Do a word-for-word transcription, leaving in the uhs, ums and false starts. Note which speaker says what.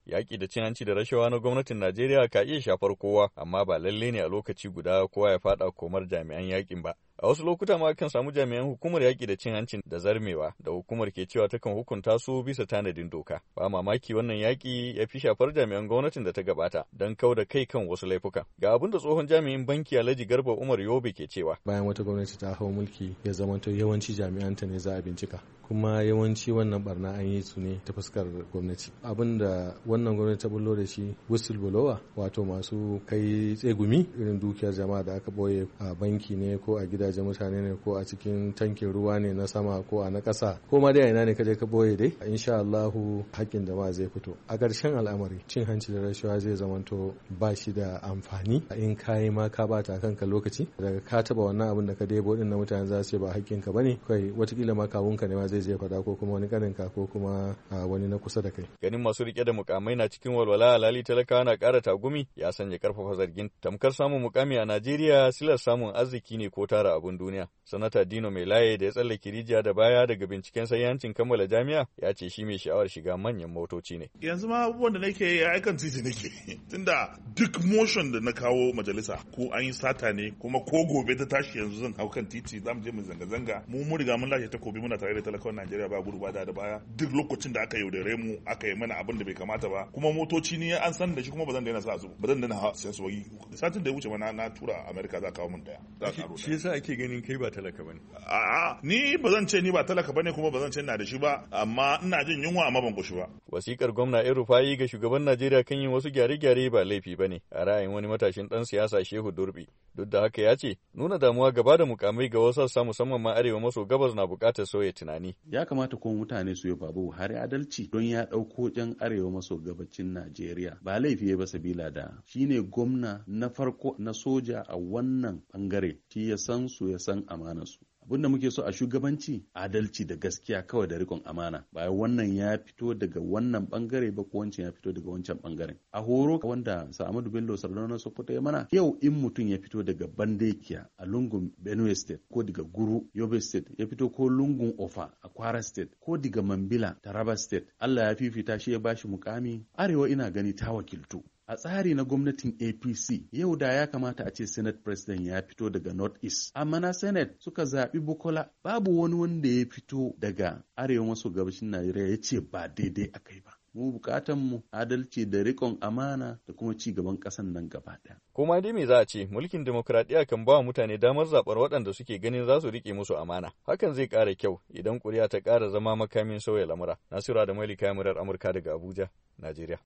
Speaker 1: Yaƙi da cin hanci da rashawa na gwamnatin Najeriya ka iya shafar kowa, amma ba lalle ne a lokaci guda kowa ya faɗa komar jami'an yaƙin ba. A wasu lokuta ma kan samu jami'an hukumar yaƙi da cin hancin da zarmewa da hukumar ke cewa takan hukunta su bisa tanadin doka. Ba mamaki wannan yaƙi ya fi shafar jami'an gwamnatin da ta gabata don kau da kai kan wasu laifuka. Ga abin da tsohon jami'in banki Alhaji Garba Umar Yobe ke cewa.
Speaker 2: Bayan wata gwamnati ta hau mulki ya zamanto yawanci jami'anta ne za a bincika. Kuma yawanci wannan barna an yi su ne ta fuskar gwamnati. Abin da wannan gwamnati ta bullo da shi whistleblower, wato masu kai tsegumi irin dukiyar jama'a da aka boye a banki ne ko a gidajen mutane ne ko a cikin tankin ruwa ne na sama ko a na ƙasa ko ma dai a ina ne kaje ka boye dai insha Allahu hakkin jama'a zai fito. A ƙarshen al'amari cin hanci da rashawa zai zamanto ba shi da amfani in kayi ma ka bata kanka lokaci daga ka taba wannan abin da ka debo din na mutane za su ce ba hakkin ka bane kai watakila ma kawunka ne ma zai je faɗa ko kuma wani kaninka ko kuma wani na kusa da kai.
Speaker 1: Ganin masu rike da mukamai na cikin walwala alhali talakawa na ƙara tagumi ya sanya karfafa zargin tamkar samun mukami a Najeriya silar samun arziki ne ko tara abun duniya. Sanata Dino Mai Laye da ya tsallake rijiya da baya daga binciken sayyancin kammala jami'a ya ce shi mai sha'awar shiga manyan motoci ne.
Speaker 3: Yanzu ma abubuwan da nake yi aikan titi nake tunda duk motion da na kawo majalisa ko an yi sata ne kuma ko gobe ta tashi yanzu zan hau kan titi za mu je mu zanga-zanga mu mun riga mun lashe takobi muna tare da talakawan Najeriya ba gudu ba da baya duk lokacin da aka yaudare mu aka yi mana abin da bai kamata ba kuma motoci ni an san da shi kuma ba zan daina sa su ba zan daina siyan su ba satin da ya wuce ma na tura America za kawo mun daya
Speaker 1: shi yasa ake ganin kai ba talaka bane.
Speaker 3: A'a ni ba zan ce ni ba talaka bane kuma ba zan ce ina da shi ba amma ina jin yunwa amma ban koshi ba.
Speaker 1: Wasikar gwamna El Rufai ga shugaban Najeriya kan yin wasu gyare-gyare ba laifi bane a ra'ayin wani matashin dan siyasa Shehu Durbi. Duk da haka ya ce nuna damuwa gaba da mukamai ga wasu sassa musamman ma arewa maso gabas na buƙatar sauya tunani.
Speaker 4: Ya kamata kuma mutane su yi babu Buhari adalci don ya ɗauko jan arewa maso gabacin Najeriya ba laifi ba sabila da shine gwamna na farko na soja a wannan bangare shi ya san su ya san amanarsu. Abin da muke so a shugabanci adalci da gaskiya kawai da rikon amana ba wannan ya fito daga wannan bangare ba ko wancan ya fito daga wancan bangaren. A horo wanda Sa'amadu Bello Sardauna Sokoto ya mana yau in mutum ya fito daga Bandekiya a lungun Benue State ko daga Guru Yobe State ya fito ko lungun Ofa a Kwara State ko daga Mambila Taraba State Allah ya fifita shi ya bashi mukami arewa ina gani ta wakiltu. A tsari na gwamnatin A P C, yau da ya kamata a ce Senate President ya fito daga North East. Amma na Senate suka zaɓi Bukola, babu wani wanda ya fito daga arewa maso gabashin Najeriya ya ce ba daidai a kai ba. Mu bukatan mu adalci da rikon amana da kuma ci gaban ƙasan nan gaba ɗaya.
Speaker 1: Kuma dai me za a ce mulkin demokradiyya kan ba wa mutane damar zaɓar waɗanda suke ganin za su riƙe musu amana. Hakan zai ƙara kyau idan ƙuri'a ta ƙara zama makamin sauya lamura. Nasiru da Malika Murar Amurka daga Abuja, Najeriya.